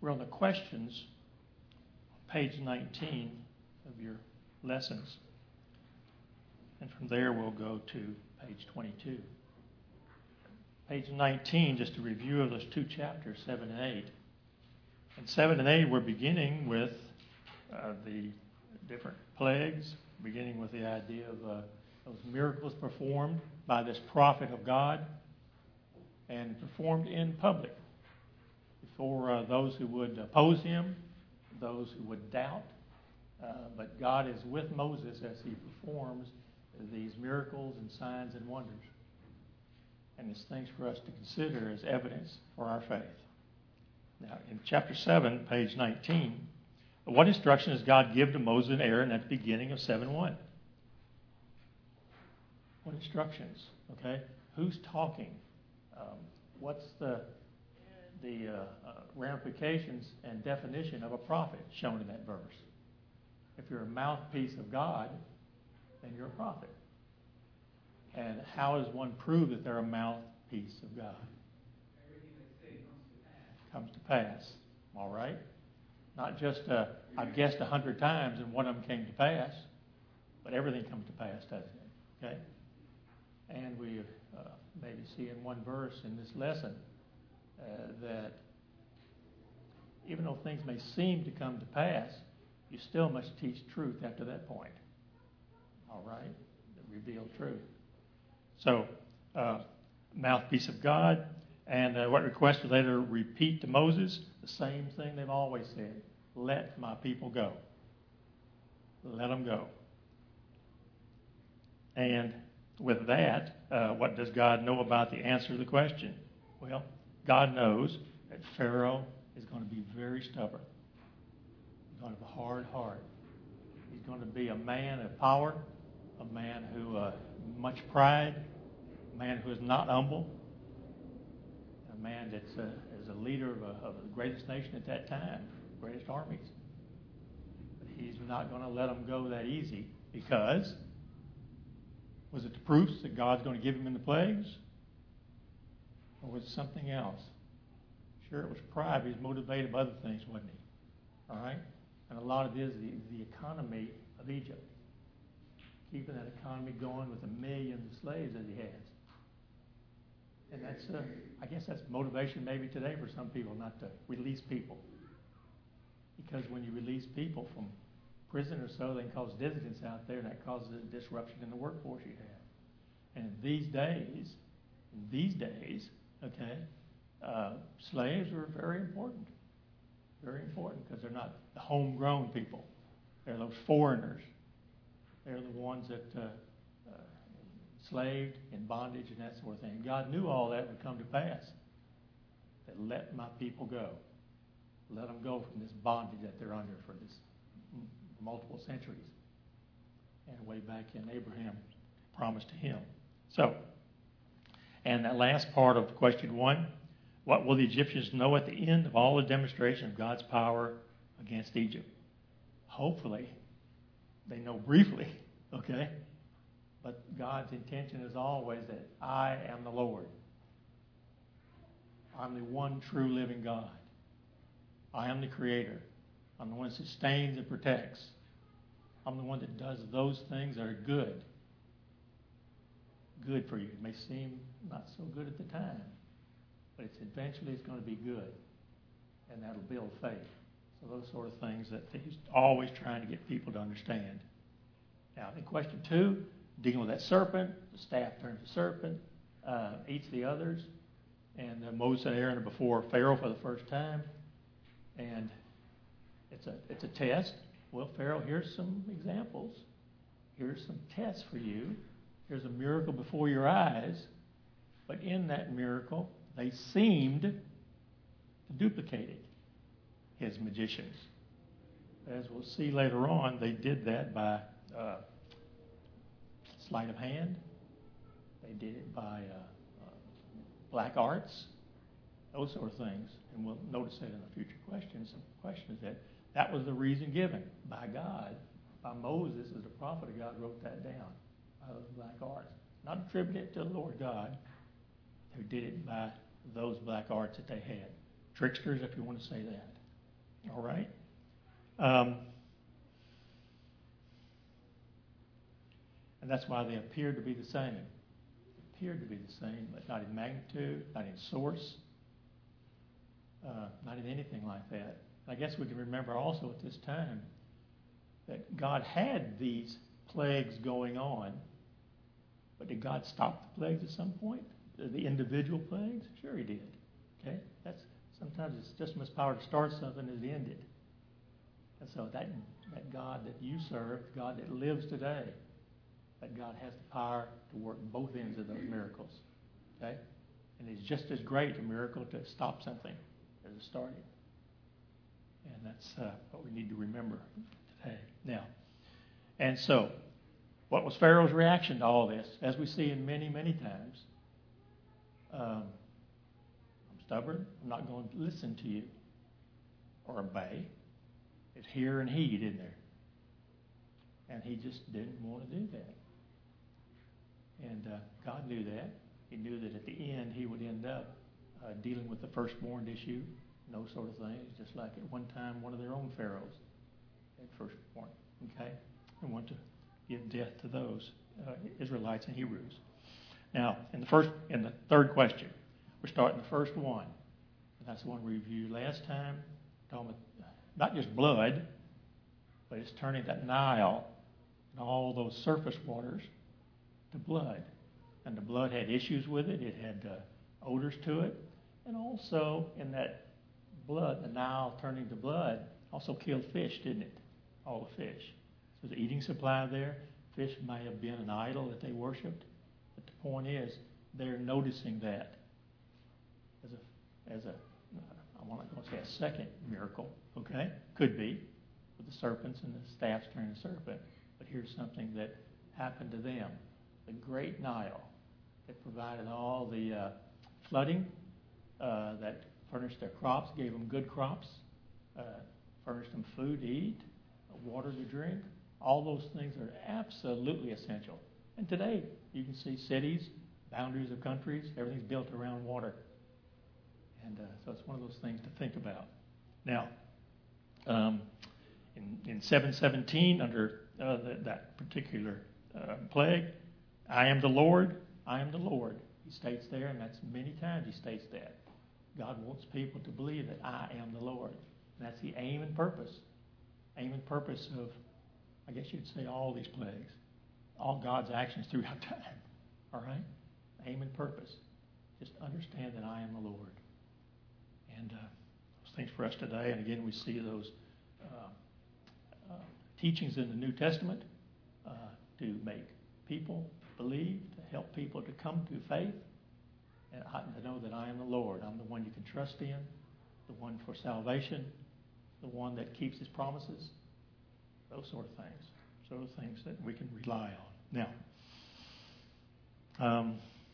We're on the questions, page 19 of your lessons. And from there we'll go to page 22. Page 19, just a review of those two chapters, 7 and 8. In 7 and 8, we're beginning with the different plagues, beginning with the idea of those miracles performed by this prophet of God and performed in public before those who would oppose him, those who would doubt. But God is with Moses as he performs these miracles and signs and wonders. And it's things for us to consider as evidence for our faith. Now, in chapter 7, page 19, what instruction does God give to Moses and Aaron at the beginning of 7:1? What instructions? Okay, who's talking? What's the ramifications and definition of a prophet shown in that verse? If you're a mouthpiece of God, then you're a prophet. And how does one prove that they're a mouthpiece of God? Everything they say Comes to pass. All right? Not just, I've guessed 100 times and one of them came to pass, but everything comes to pass, doesn't it? Okay? And we maybe see in one verse in this lesson that even though things may seem to come to pass, you still must teach truth after that point. All right? Reveal truth. So, mouthpiece of God. And what request did they later repeat to Moses? The same thing they've always said. Let my people go. Let them go. And with that, what does God know about the answer to the question? Well, God knows that Pharaoh is going to be very stubborn. He's going to have a hard heart. He's going to be a man of power, a man who much pride, a man who is not humble, a man that's is a leader of the greatest nation at that time, greatest armies. But he's not going to let them go that easy because, was it the proofs that God's going to give him in the plagues? Or was it something else? Sure, it was pride, but he was motivated by other things, wasn't he? All right? And a lot of it is the economy of Egypt. Keeping that economy going with the millions of slaves that he has. And that's, I guess that's motivation maybe today for some people not to release people. Because when you release people from prison or so, they can cause dissidence out there, and that causes a disruption in the workforce you have. And these days, okay, slaves are very important. Very important because they're not the homegrown people. They're those foreigners. They're the ones that enslaved in bondage and that sort of thing. God knew all that would come to pass. That let my people go. Let them go from this bondage that they're under for this multiple centuries. And way back in Abraham promised to him. So, and that last part of question 1, what will the Egyptians know at the end of all the demonstration of God's power against Egypt? Hopefully, they know briefly, okay? But God's intention is always that I am the Lord. I'm the one true living God. I am the Creator. I'm the one that sustains and protects. I'm the one that does those things that are good. Good for you. It may seem not so good at the time, but eventually it's going to be good. And that'll build faith. So those sort of things that he's always trying to get people to understand. Now, in question 2, dealing with that serpent, the staff turns to serpent, eats the others, and Moses and Aaron are before Pharaoh for the first time, and it's a test. Well, Pharaoh, here's some examples. Here's some tests for you. Here's a miracle before your eyes, but in that miracle, they seemed to duplicate it, his magicians. As we'll see later on, they did that by sleight of hand. They did it by black arts, those sort of things. And we'll notice that in the future questions. Some questions that was the reason given by God, by Moses as the prophet of God wrote that down, by those black arts. Not attributed it to the Lord God, who did it by those black arts that they had. Tricksters, if you want to say that. All right? And that's why they appeared to be the same. Appeared to be the same, but not in magnitude, not in source, not in anything like that. I guess we can remember also at this time that God had these plagues going on, but did God stop the plagues at some point? The individual plagues? Sure He did. Okay? Sometimes it's just as much power to start something as it ended. And so that God that you serve, the God that lives today, that God has the power to work both ends of those miracles. Okay? And it's just as great a miracle to stop something as to start it. And that's what we need to remember today. Now, and so, what was Pharaoh's reaction to all this? As we see in many, many times, I'm stubborn. I'm not going to listen to you or obey. It's hear and heed, isn't there? And he just didn't want to do that. And God knew that. He knew that at the end he would end up dealing with the firstborn issue, and those sort of things, just like at one time one of their own pharaohs had firstborn, okay? And want to give death to those Israelites and Hebrews. Now, in the third question, we're starting the first one. And that's the one we reviewed last time. Talking about not just blood, but it's turning that Nile and all those surface waters to blood. And the blood had issues with it. It had odors to it. And also in that blood, the Nile turning to blood, also killed fish, didn't it? All the fish. So the eating supply there, fish may have been an idol that they worshipped. But the point is, they're noticing that as a I'm not going to say a second miracle, okay? Could be, with the serpents and the staffs turning to serpent. But here's something that happened to them. The great Nile that provided all the flooding, that furnished their crops, gave them good crops, furnished them food to eat, water to drink. All those things are absolutely essential. And today, you can see cities, boundaries of countries, everything's built around water. And so it's one of those things to think about. Now, in 717, under that particular plague, I am the Lord, I am the Lord. He states there, and that's many times he states that. God wants people to believe that I am the Lord. And that's the aim and purpose. Aim and purpose of, I guess you'd say, all these plagues. All God's actions throughout time. All right? Aim and purpose. Just understand that I am the Lord. And those things for us today. And again, we see those teachings in the New Testament to make people believe, to help people to come to faith, and to know that I am the Lord. I'm the one you can trust in, the one for salvation, the one that keeps his promises, those sort of things. Those things that we can rely on. Now,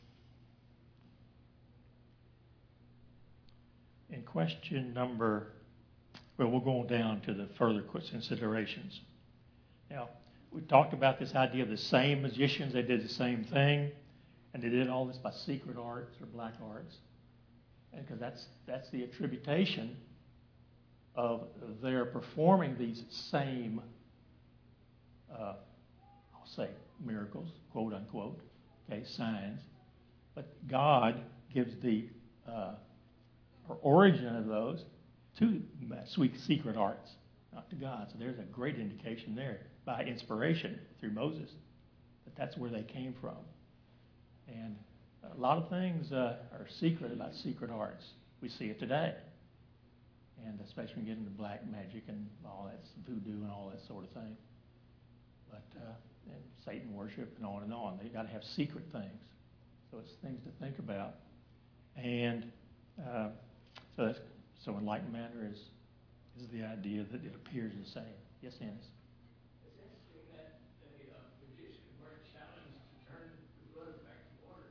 in question number, we'll go on down to the further considerations. Now, we talked about this idea of the same magicians. They did the same thing, and they did all this by secret arts or black arts. And because that's the attribution of their performing these same, I'll say, miracles, quote unquote, okay, signs. But God gives the origin of those to sweet secret arts, not to God. So there's a great indication there by inspiration through Moses that that's where they came from. And a lot of things are secret about secret arts. We see it today. And especially when you get into black magic and all that voodoo and all that sort of thing. But and Satan worship and on and on. They've got to have secret things. So it's things to think about. And so enlightened manner is the idea that it appears the same. Yes, Ennis? It's interesting that the magicians weren't challenged to turn the blood back to water.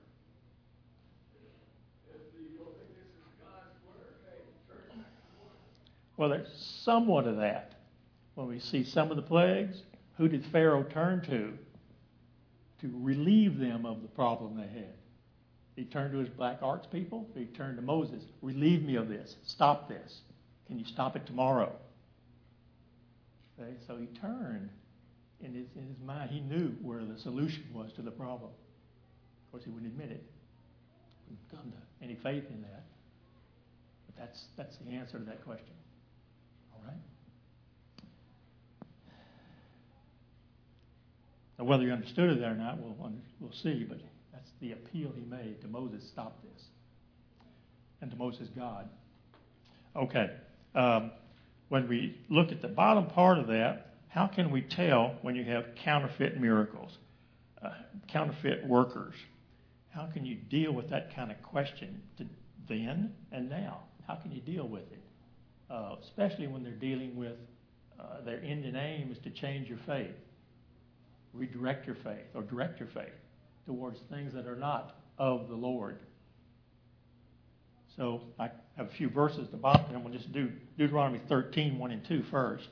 If you don't think this is God's word, hey, turn it back to water. Well, there's somewhat of that. When we see some of the plagues, who did Pharaoh turn to relieve them of the problem they had? He turned to his black arts people. He turned to Moses. Relieve me of this. Stop this. Can you stop it tomorrow? Okay? So he turned. In his mind, he knew where the solution was to the problem. Of course, he wouldn't admit it. Wouldn't come to any faith in that. But that's the answer to that question. All right? Now, whether you understood it or not, we'll see. But that's the appeal he made to Moses: stop this. And to Moses, God. Okay. When we look at the bottom part of that, how can we tell when you have counterfeit miracles, counterfeit workers? How can you deal with that kind of question then and now? How can you deal with it? Especially when they're dealing with their end and aim is to change your faith, redirect your faith, or direct your faith towards things that are not of the Lord. So I have a few verses at the bottom, and we'll just do Deuteronomy 13, 1 and 2 first.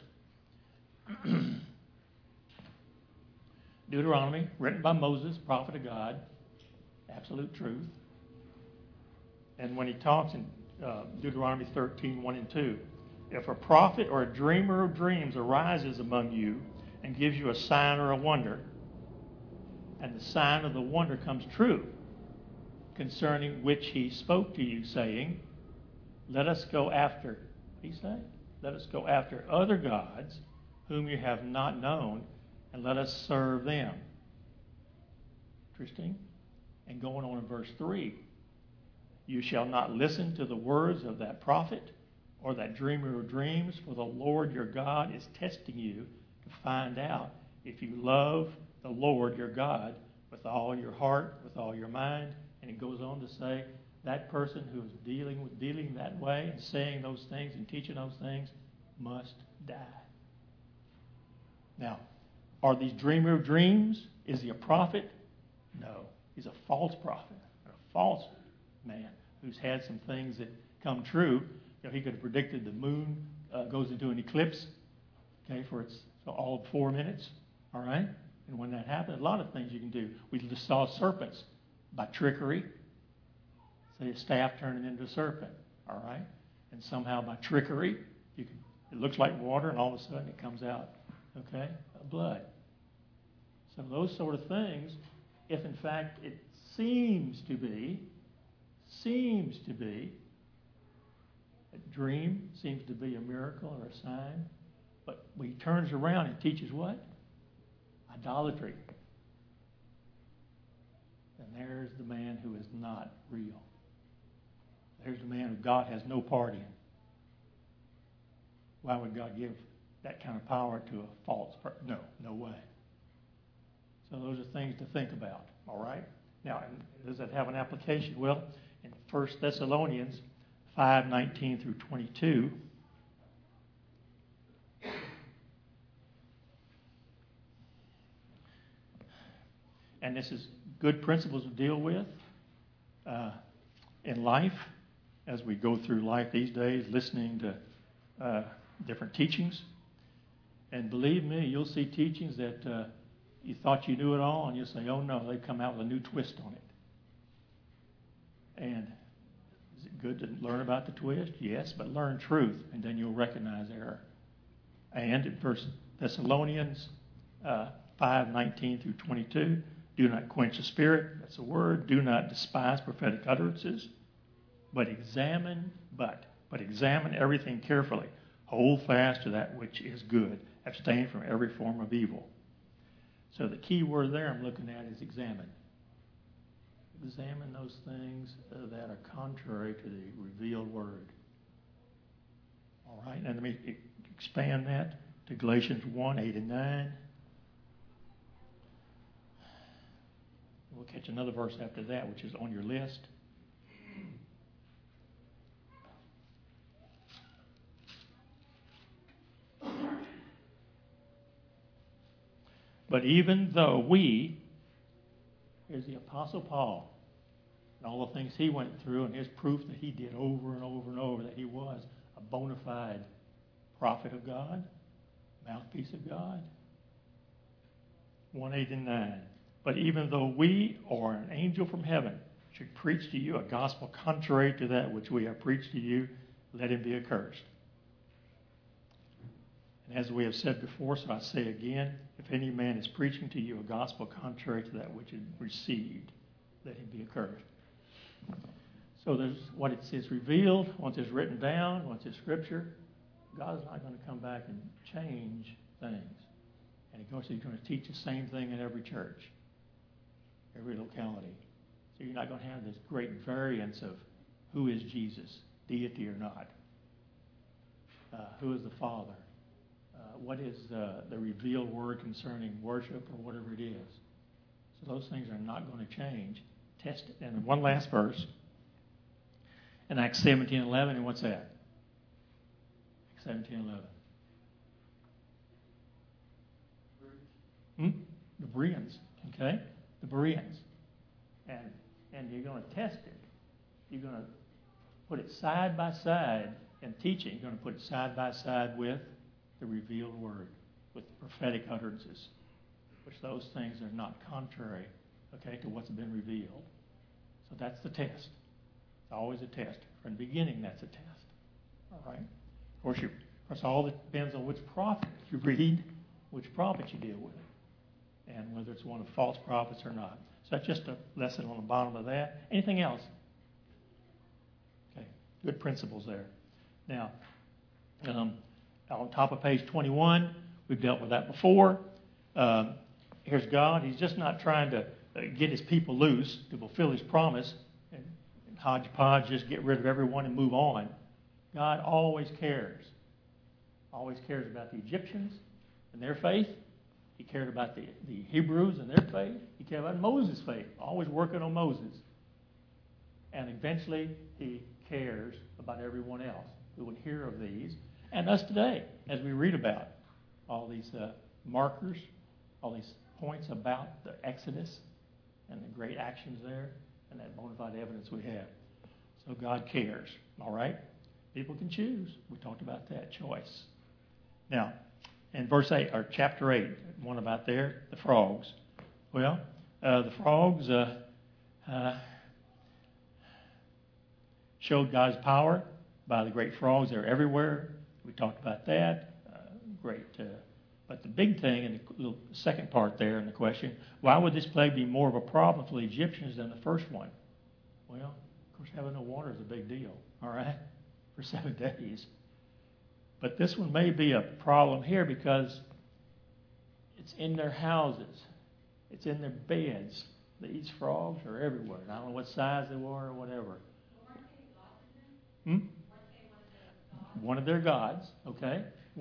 Deuteronomy, written by Moses, prophet of God, absolute truth. And when he talks in Deuteronomy 13, 1 and 2, if a prophet or a dreamer of dreams arises among you and gives you a sign or a wonder, and the sign of the wonder comes true, concerning which he spoke to you, saying, let us go after, what did he say? Let us go after other gods whom you have not known, and let us serve them. Interesting. And going on in verse 3, you shall not listen to the words of that prophet or that dreamer of dreams, for the Lord your God is testing you to find out if you love the Lord your God with all your heart, with all your mind. And it goes on to say, that person who is dealing that way and saying those things and teaching those things must die. Now, are these dreamer of dreams? Is he a prophet? No. He's a false prophet, a false man who's had some things that come true. You know, he could have predicted the moon goes into an eclipse, okay, for all 4 minutes, all right? And when that happens, a lot of things you can do. We just saw serpents by trickery. Say a staff turning into a serpent, all right? And somehow by trickery, it looks like water, and all of a sudden it comes out, okay, blood. So those sort of things, if in fact it seems to be, a dream seems to be a miracle or a sign, but he turns around and teaches what? Idolatry. And there's the man who is not real. There's the man who God has no part in. Why would God give that kind of power to a false person? No way. So those are things to think about, all right? Now, does that have an application? Well, in 1 Thessalonians 5:19 through 22, and this is good principles to deal with in life as we go through life these days, listening to different teachings. And believe me, you'll see teachings that you thought you knew it all, and you'll say, oh no, they've come out with a new twist on it. And is it good to learn about the twist? Yes, but learn truth, and then you'll recognize error. And in 1 Thessalonians 5:19 through 22, do not quench the spirit, that's the word. Do not despise prophetic utterances, but examine everything carefully. Hold fast to that which is good. Abstain from every form of evil. So the key word there I'm looking at is examine. Examine those things that are contrary to the revealed word. All right, and let me expand that to Galatians 1:8 and 9. We'll catch another verse after that, which is on your list. But even though here's the Apostle Paul, and all the things he went through, and his proof that he did over and over and over that he was a bona fide prophet of God, mouthpiece of God. 1:8 and 9. But even though we or an angel from heaven should preach to you a gospel contrary to that which we have preached to you, let him be accursed. And as we have said before, so I say again, if any man is preaching to you a gospel contrary to that which is received, let him be accursed. So there's what it says revealed, once it's written down, once it's scripture, God is not going to come back and change things. And of course, he's going to teach the same thing in every church, every locality. So you're not going to have this great variance of who is Jesus, deity or not. Who is the Father? What is the revealed word concerning worship or whatever it is? So those things are not going to change. Test it. And one last verse. In Acts 17:11, and what's that? Acts 17:11. The Bereans, okay? The Bereans. And you're going to test it. You're going to put it side by side in teaching. You're going to put it side by side with the revealed word, with the prophetic utterances, which those things are not contrary, okay, to what's been revealed. So that's the test. It's always a test. From the beginning, that's a test. All right? Of course, all depends on which prophet you read, which prophet you deal with, and whether it's one of false prophets or not. So that's just a lesson on the bottom of that. Anything else? Okay, good principles there. Now, on top of page 21, we've dealt with that before. Here's God. He's just not trying to get his people loose to fulfill his promise and hodgepodge, just get rid of everyone and move on. God always cares. Always cares about the Egyptians and their faith. He cared about the Hebrews and their faith. He cared about Moses' faith. Always working on Moses. And eventually, he cares about everyone else who would hear of these. And us today, as we read about all these markers, all these points about the Exodus and the great actions there and that bona fide evidence we have. So God cares, all right? People can choose. We talked about that, choice. Now, in verse 8, or chapter 8, one about there, the frogs. Well, the frogs showed God's power by the great frogs. They're everywhere. We talked about that. But the big thing, in the little second part there in the question, why would this plague be more of a problem for the Egyptians than the first one? Well, of course, having no water is a big deal, all right, for 7 days. But this one may be a problem here because it's in their houses. It's in their beds. These frogs are everywhere. And I don't know what size they were or whatever. One of their gods, okay?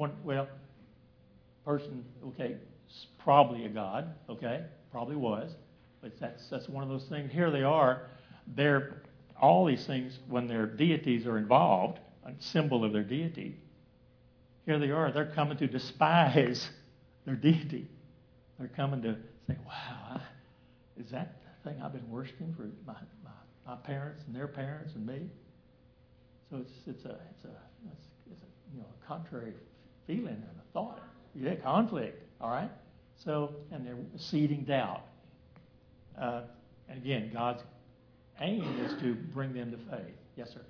Person, okay, probably a god, okay? Probably was. But that's one of those things. Here they are. All these things, when their deities are involved, a symbol of their deity, here they are. They're coming to despise their deity. They're coming to say, wow, is that the thing I've been worshiping for my parents and their parents and me? So it's a contrary feeling and a thought. Yeah, conflict, all right? So, and they're seeding doubt. And again, God's aim is to bring them to faith. Yes, sir.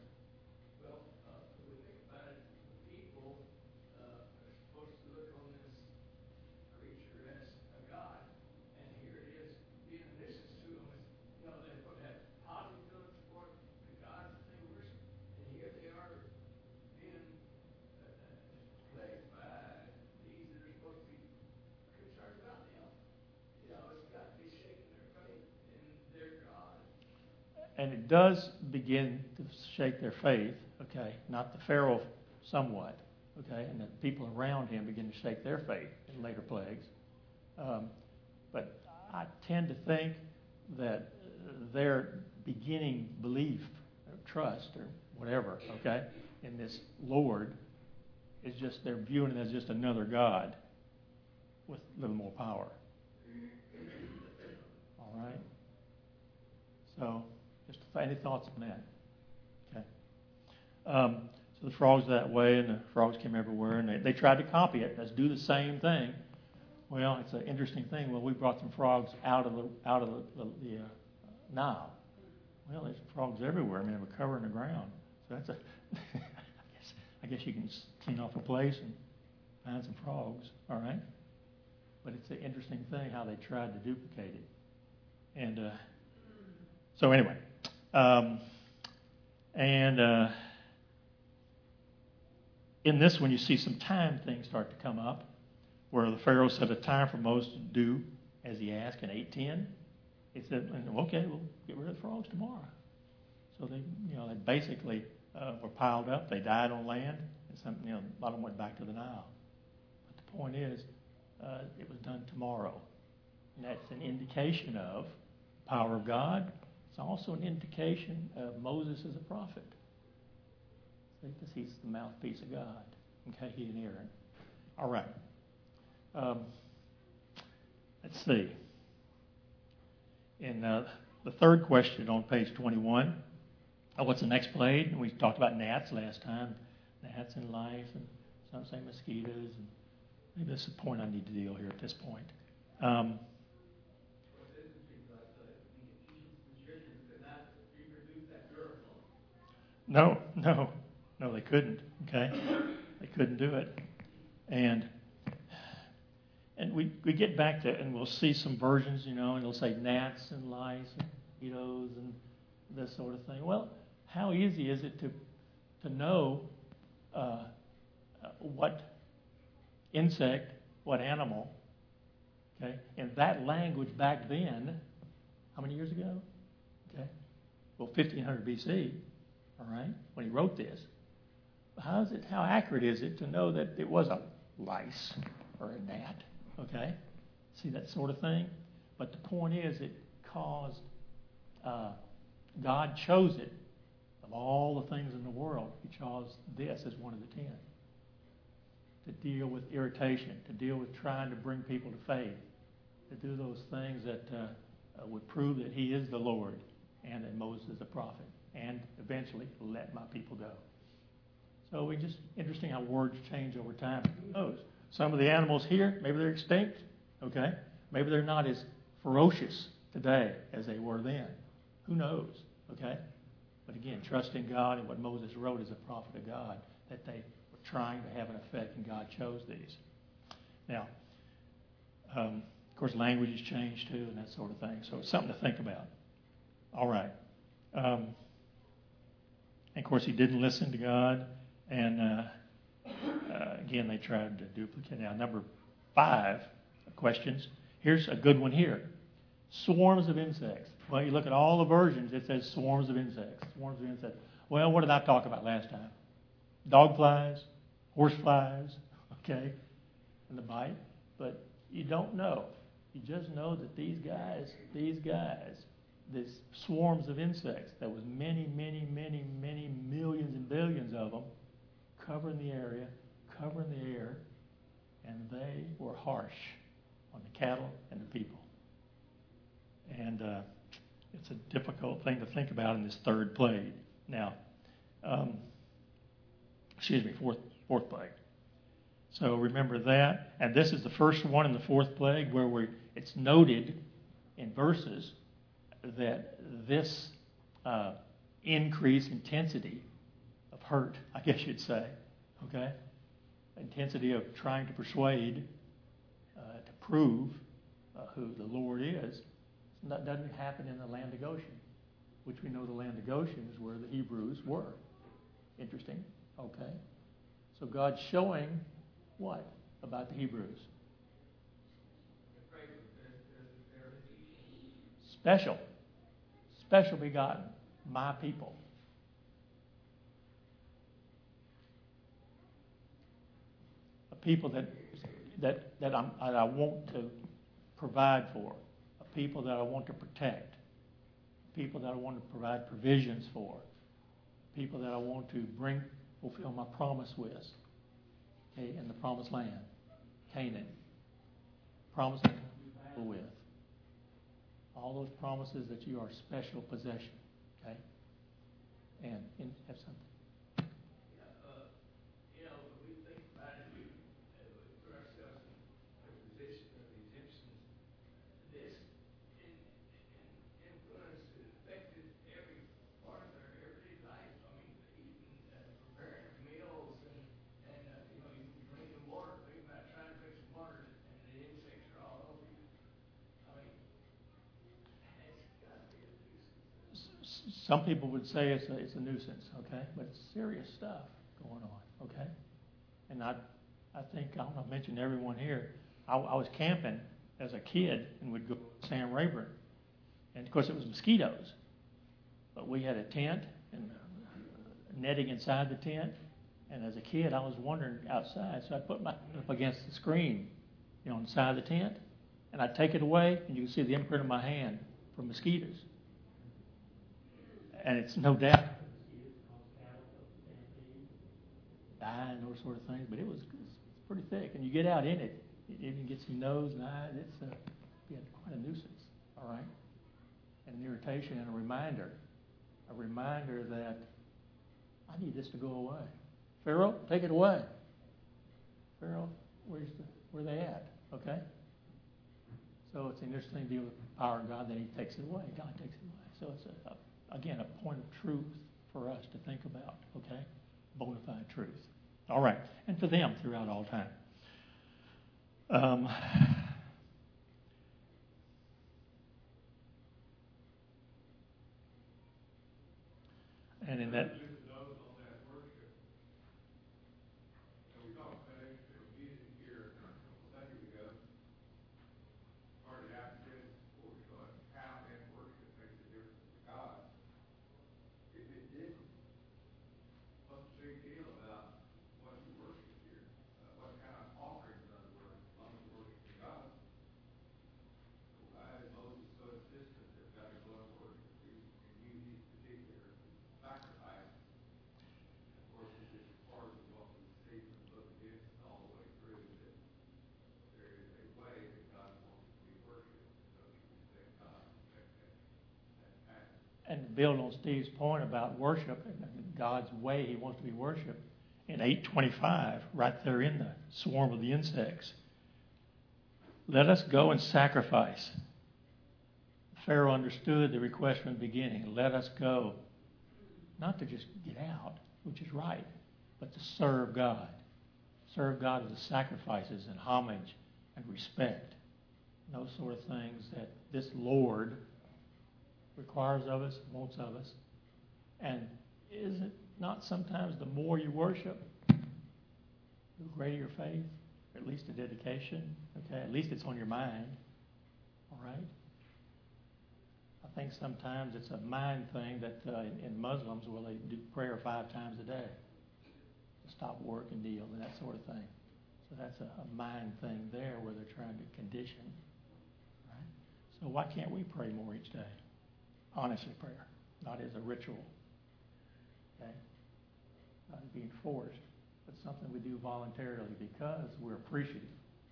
And it does begin to shake their faith, okay? Not the Pharaoh somewhat, okay? And the people around him begin to shake their faith in later plagues. But I tend to think that their beginning belief or trust or whatever, okay, in this Lord is just, they're viewing it as just another God with a little more power. All right? So, just any thoughts on that? Okay. So the frogs that way, and the frogs came everywhere, and they tried to copy it. Let's do the same thing. Well, it's an interesting thing. Well, we brought some frogs out of the Nile. Well, there's frogs everywhere. I mean, they were covering the ground. So that's I guess you can clean off a place and find some frogs, all right? But it's an interesting thing how they tried to duplicate it. And so anyway, in this one, you see some time things start to come up, where the Pharaoh set a time for Moses to do as he asked in 8:10. He said, "Okay, we'll get rid of the frogs tomorrow." So they basically were piled up. They died on land, and some, a lot of them went back to the Nile. But the point is, it was done tomorrow, and that's an indication of the power of God. It's also an indication of Moses as a prophet, because he's the mouthpiece of God. Okay, he and Aaron. All right. Let's see. In the third question on page 21, what's the next plague? We talked about gnats last time. Gnats in life, and some say mosquitoes. And maybe that's the point I need to deal here at this point. No, they couldn't. Okay, they couldn't do it, and we get back to, and we'll see some versions, and it'll say gnats and lice and mosquitoes and this sort of thing. Well, how easy is it to know what insect, what animal? Okay, in that language back then, how many years ago? Okay, well, 1500 BC. All right, when he wrote this, how accurate is it to know that it was a lice or a gnat? Okay, see that sort of thing. But the point is, it caused God chose it of all the things in the world. He chose this as one of the 10 to deal with irritation, to deal with trying to bring people to faith, to do those things that would prove that He is the Lord and that Moses is a prophet, and eventually let my people go. So it's just interesting how words change over time. Who knows? Some of the animals here, maybe they're extinct. Okay, maybe they're not as ferocious today as they were then. Who knows? Okay, but again, trusting God and what Moses wrote as a prophet of God, that they were trying to have an effect, and God chose these. Now, of course, languages change too, and that sort of thing. So it's something to think about. All right. And of course, he didn't listen to God, and again, they tried to duplicate. Now, number 5 questions. Here's a good one here. Swarms of insects. Well, you look at all the versions, it says swarms of insects. Swarms of insects. Well, what did I talk about last time? Dog flies, horse flies, okay, and the bite. But you don't know. You just know that these guys, these swarms of insects, there was many, many, many, many millions and billions of them covering the area, covering the air, and they were harsh on the cattle and the people. And it's a difficult thing to think about in this third plague. Now, fourth plague. So remember that. And this is the first one in the fourth plague where it's noted in verses that this increased intensity of hurt, I guess you'd say, okay, intensity of trying to persuade, to prove who the Lord is, that doesn't happen in the land of Goshen, which we know the land of Goshen is where the Hebrews were. Interesting, okay. So God's showing what about the Hebrews? Special begotten, my people. A people that I want to provide for, a people that I want to protect, people that I want to provide provisions for, people that I want to fulfill my promise with, okay, in the promised land, Canaan, promise that I do battle with. All those promises that you are special possession, okay? And have something. When we think about it, we put ourselves in the position of the Egyptians. This influence affected every part of their everyday life. I mean, even preparing meals and drinking water. They some people would say it's a nuisance, okay? But it's serious stuff going on, okay? And I think, I don't know, I mentioned everyone here, I was camping as a kid and would go to Sam Rayburn. And, of course, it was mosquitoes. But we had a tent and netting inside the tent. And as a kid, I was wandering outside, so I'd put my hand up against the screen, on the side of the tent. And I'd take it away, and you can see the imprint of my hand from mosquitoes. And it's no doubt die and those sort of things, but it's pretty thick. And you get out in it, it even gets your nose and eyes. It's quite a nuisance, all right? And an irritation and a reminder that I need this to go away. Pharaoh, take it away. Pharaoh, where they at? Okay? So it's an interesting deal with the power of God that he takes it away. God takes it away. So it's, again, a point of truth for us to think about, okay? Bona fide truth. All right. And for them throughout all time. And in that... And build on Steve's point about worship and God's way he wants to be worshipped, in 8:25, right there in the swarm of the insects, let us go and sacrifice. Pharaoh understood the request from the beginning. Let us go. Not to just get out, which is right, but to serve God. Serve God with the sacrifices and homage and respect. Those sort of things that this Lord requires of us, wants of us. And is it not sometimes the more you worship, the greater your faith, or at least the dedication? Okay, at least it's on your mind. All right? I think sometimes it's a mind thing that in Muslims, well, they do prayer 5 times a day to stop work and deal and that sort of thing. So that's a mind thing there where they're trying to condition. Right? So why can't we pray more each day? Honestly, prayer, not as a ritual, okay? Not being forced, but something we do voluntarily because we're appreciative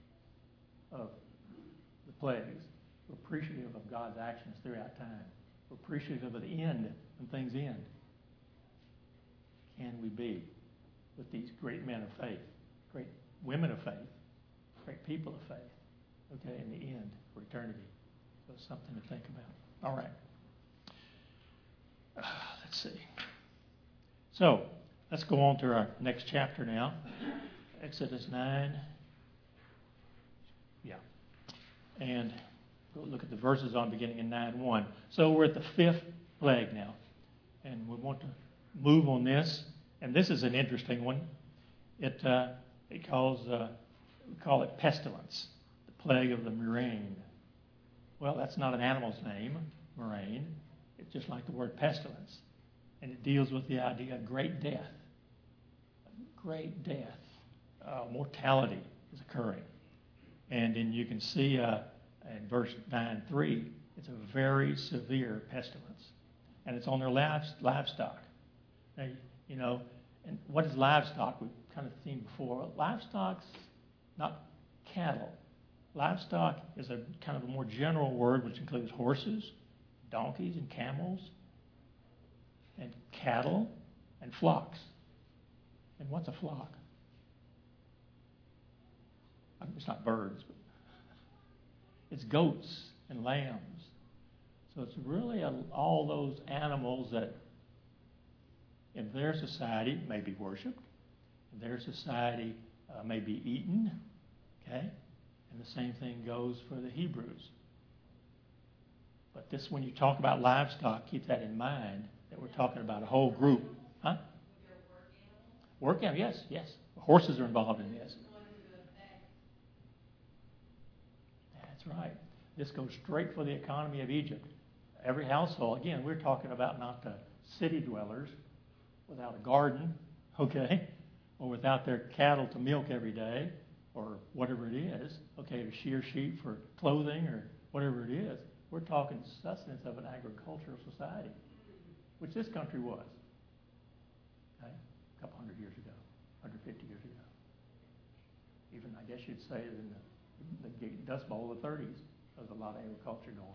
of the plagues. We're appreciative of God's actions throughout time. We're appreciative of the end when things end. Can we be with these great men of faith, great women of faith, great people of faith, okay, in the end for eternity? So it's something to think about. All right. Let's see. So, let's go on to our next chapter now. Exodus 9. Yeah. And we'll look at the verses on beginning in 9:1. So we're at the 5th plague now. And we want to move on this. And this is an interesting one. We call it pestilence, the plague of the murrain. Well, that's not an animal's name, murrain. It's just like the word pestilence. And it deals with the idea of great death. Great death. Mortality is occurring. And then you can see in verse 9:3, it's a very severe pestilence. And it's on their livestock. Now, and what is livestock? We've kind of seen before. Livestock's not cattle. Livestock is a kind of a more general word which includes horses, donkeys and camels, and cattle, and flocks. And what's a flock? I mean, it's not birds, but it's goats and lambs. So it's really all those animals that in their society may be worshipped, in their society may be eaten, okay? And the same thing goes for the Hebrews. But this, when you talk about livestock, keep that in mind. That we're talking about a whole group. Huh? Work animals? Yes. Horses are involved in this. That's right. This goes straight for the economy of Egypt. Every household, again, we're talking about not the city dwellers without a garden, okay, or without their cattle to milk every day, or whatever it is, okay, to shear sheep for clothing or whatever it is. We're talking sustenance of an agricultural society, which this country was, okay, a couple hundred years ago, 150 years ago. Even, I guess you'd say in the Dust Bowl of the 30s, there was a lot of agriculture going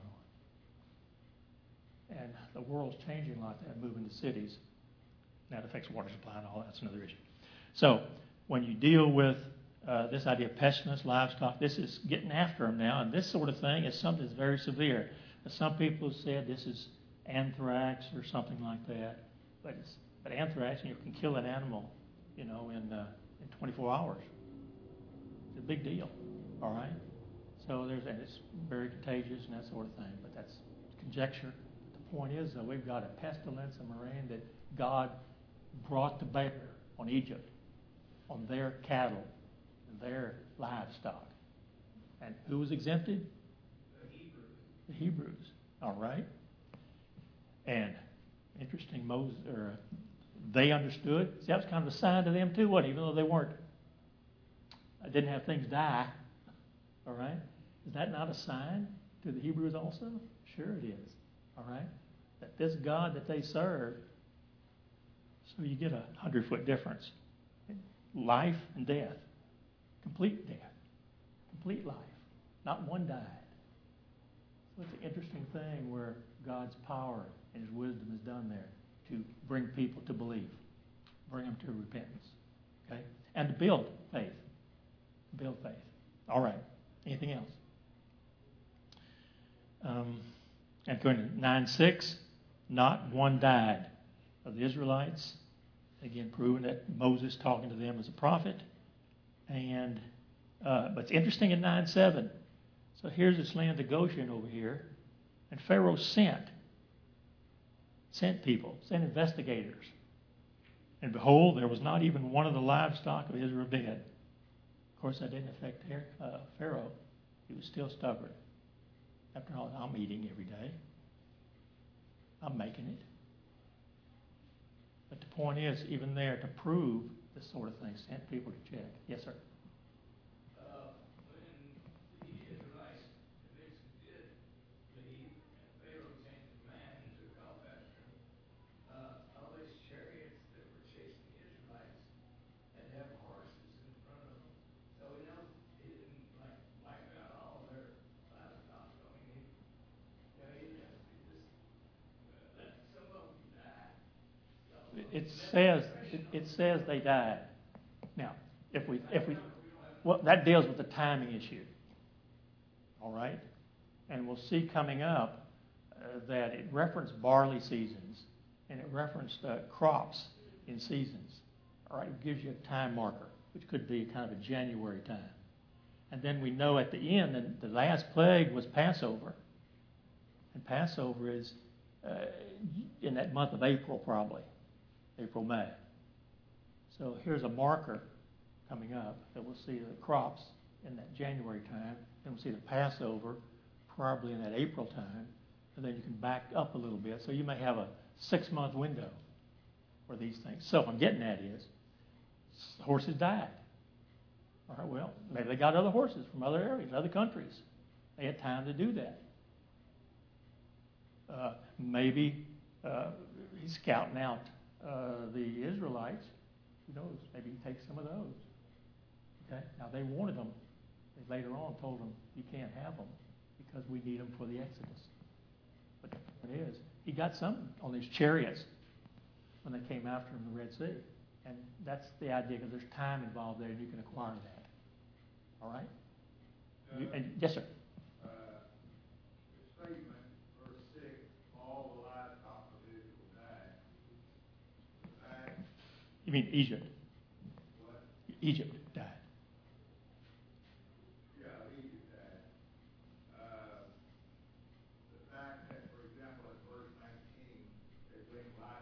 on. And the world's changing like that, moving to cities. That affects water supply and all that's another issue. So when you deal with this idea of pestilence, livestock, this is getting after them now. And this sort of thing is something that's very severe. Some people have said this is anthrax or something like that. But anthrax, you can kill an animal, in 24 hours. It's a big deal, all right? So and it's very contagious and that sort of thing. But that's conjecture. The point is, though, we've got a pestilence, a murrain that God brought to bear on Egypt, on their cattle, and their livestock. And who was exempted? The Hebrews. The Hebrews. All right. And interesting, they understood. See, that was kind of a sign to them too, wasn't it? Even though they didn't have things die. All right. Is that not a sign to the Hebrews also? Sure it is. All right. That this God that they serve. So you get 100-foot difference. Life and death. Complete death. Complete life. Not one died. So it's an interesting thing where God's power and His wisdom is done there to bring people to believe. Bring them to repentance. Okay? And to build faith. Build faith. All right. Anything else? And going to 9:6, not one died of the Israelites. Again, proving that Moses talking to them as a prophet. And but it's interesting in 9:7. So here's this land of Goshen over here, and Pharaoh sent people, sent investigators. And behold, there was not even one of the livestock of Israel dead. Of course, that didn't affect Pharaoh. He was still stubborn. After all, I'm eating every day. I'm making it. But the point is, even there, to prove this sort of thing, sent people to check. Yes, sir? When the Israelites eventually did leave, and Pharaoh changed his mind and took off after them, all these chariots that were chasing the Israelites had to have horses in front of them. So he didn't wipe out all their livestock. I mean, he just let some of them die. It says they died. Now, well, that deals with the timing issue. All right? And we'll see coming up that it referenced barley seasons and it referenced crops in seasons. All right? It gives you a time marker, which could be kind of a January time. And then we know at the end that the last plague was Passover. And Passover is in that month of April, probably. April, May. So here's a marker coming up that we'll see the crops in that January time. Then we'll see the Passover probably in that April time. And then you can back up a little bit. So you may have a 6-month window for these things. So what I'm getting at is horses died. All right, well, maybe they got other horses from other areas, other countries. They had time to do that. Maybe he's scouting out the Israelites. Who knows? Maybe he takes some of those. Okay? Now, they wanted them. They later on told them, you can't have them because we need them for the Exodus. But the point is, he got some on these chariots when they came after him in the Red Sea. And that's the idea, because there's time involved there, and you can acquire that. All right? Yes, sir. The statement, verse 6, all the livestock of Israel died. You mean Egypt? What? Egypt died. Yeah, Egypt died. The fact that, for example, in verse 19, they bring livestock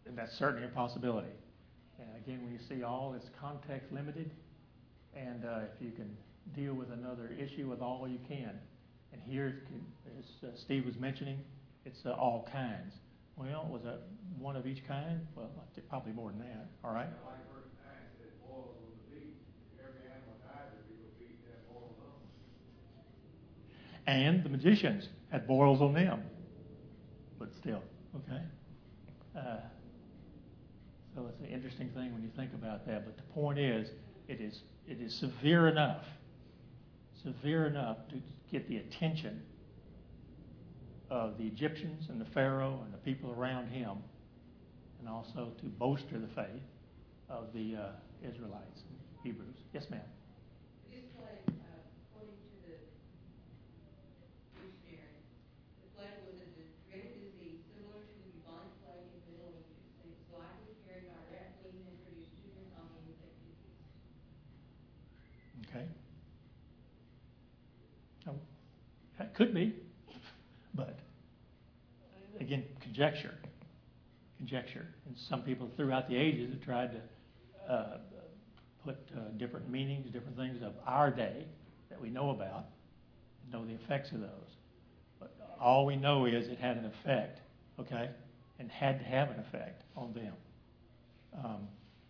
And that's certainly a possibility. And again, when you see all, it's context limited. And if you can deal with another issue with all, you can. And here, as Steve was mentioning, it's all kinds. Well, was that one of each kind? Well, probably more than that. All right. Like verse 9 said, boils on the beat. Every animal dies if you go beat that boils on. And the magicians had boils on them. But still, okay. So it's an interesting thing when you think about that. But the point is, it is severe enough to get the attention of the Egyptians and the Pharaoh and the people around him, and also to bolster the faith of the Israelites and Hebrews. Yes, ma'am. This plague, according to the dictionary, the plague was a dreaded disease similar to the bubonic plague in the Middle Ages, and it's likely carried by rat fleas and introduced to them on the infected yeast. Okay. Oh, that could be, but again, conjecture. And some people throughout the ages have tried to put different meanings, different things of our day that we know about, and know the effects of those. But all we know is it had an effect, okay, and had to have an effect on them.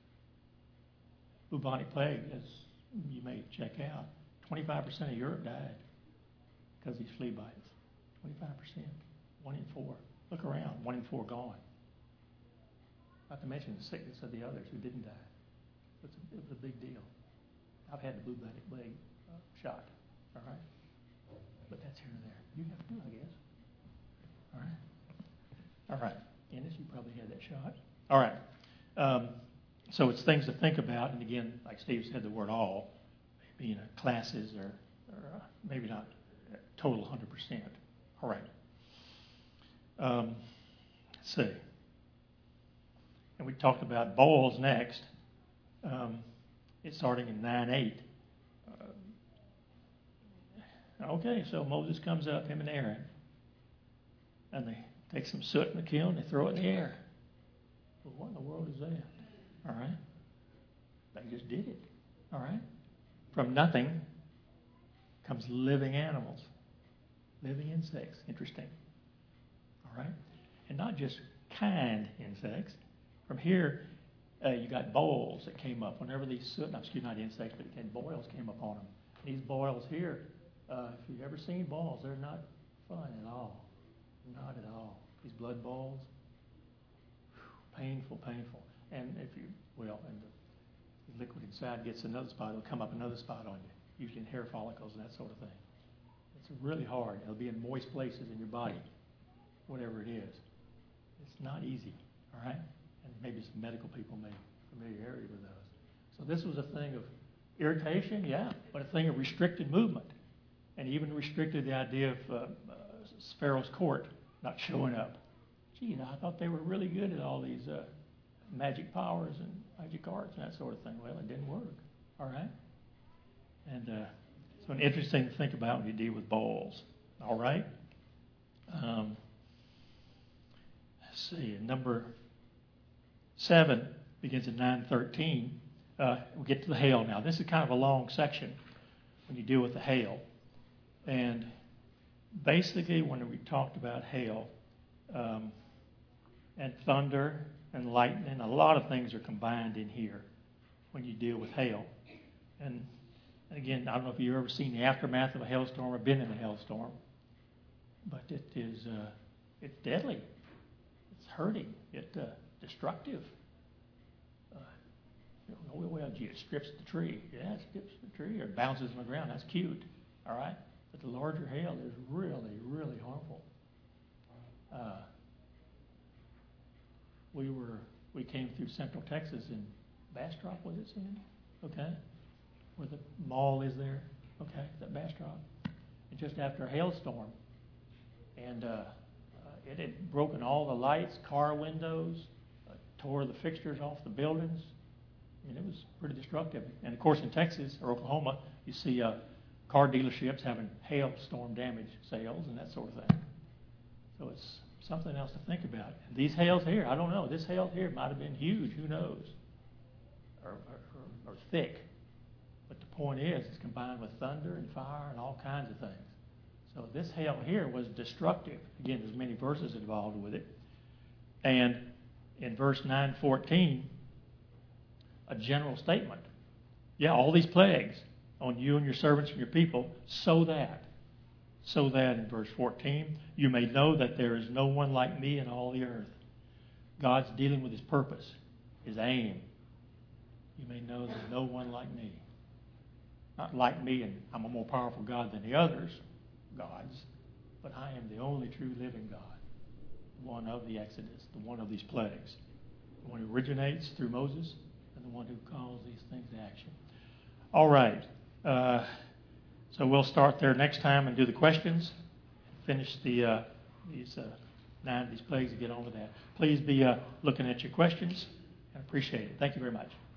Bubonic plague, as you may check out, 25% of Europe died because of these flea bites. 25%. 1 in 4. Look around. 1 in 4 gone. Not to mention the sickness of the others who didn't die. It was a big deal. I've had the bubonic plague shot. All right? But that's here and there. You have to, I guess. All right? All right. Ennis, you probably had that shot. All right. So it's things to think about. And again, like Steve said, the word all, maybe classes or maybe not total 100%. All right. Let's see. And we talked about bowls next. It's starting in 9:8. Okay, so Moses comes up, him and Aaron, and they take some soot in the kiln, they throw it in the air. Well, what in the world is that? All right. They just did it. All right. From nothing comes living animals, living insects. Interesting. All right. And not just kind insects. From here, you got boils that came up. Whenever these soot, not insects, but again, boils came up on them. These boils here, if you've ever seen boils, they're not fun at all. Not at all. These blood boils, painful. And if you, and the liquid inside gets another spot, it'll come up another spot on you, usually in hair follicles and that sort of thing. It's really hard. It'll be in moist places in your body, whatever it is. It's not easy, all right? And maybe some medical people may have familiarity with those. So this was a thing of irritation, yeah, but a thing of restricted movement. And even restricted the idea of Pharaoh's court not showing up. Gee, I thought they were really good at all these magic powers and magic arts and that sort of thing. Well, it didn't work, all right? And so an interesting to think about when you deal with bowls, all right? Let's see, number 7 begins at 9:13. We get to the hail now. This is kind of a long section when you deal with the hail. And basically when we talked about hail and thunder and lightning, a lot of things are combined in here when you deal with hail. And again, I don't know if you've ever seen the aftermath of a hailstorm or been in a hailstorm, but it's deadly. It's hurting. It's destructive. Well, gee, it strips the tree. Yeah, it strips the tree or bounces on the ground. That's cute, all right? But the larger hail is really, really harmful. We came through Central Texas in Bastrop, was it, Sandy? Okay. Where the mall is there. Okay, that Bastrop. And just after a hailstorm. And it had broken all the lights, car windows, tore the fixtures off the buildings. I mean, it was pretty destructive. And, of course, in Texas or Oklahoma, you see car dealerships having hailstorm damage sales and that sort of thing. So it's something else to think about. And these hails here, I don't know. This hail here might have been huge. Who knows? Or thick. But the point is, it's combined with thunder and fire and all kinds of things. So this hail here was destructive. Again, there's many verses involved with it. And in verse 9:14, a general statement. Yeah, all these plagues on you and your servants and your people, so that in verse 14, you may know that there is no one like me in all the earth. God's dealing with his purpose, his aim. You may know there's no one like me. Not like me and I'm a more powerful God than the others, gods, but I am the only true living God, the one of the Exodus, the one of these plagues, the one who originates through Moses and the one who calls these things to action. All right. So we'll start there next time and do the questions. Finish these plagues and get on with that. Please be looking at your questions. I appreciate it. Thank you very much.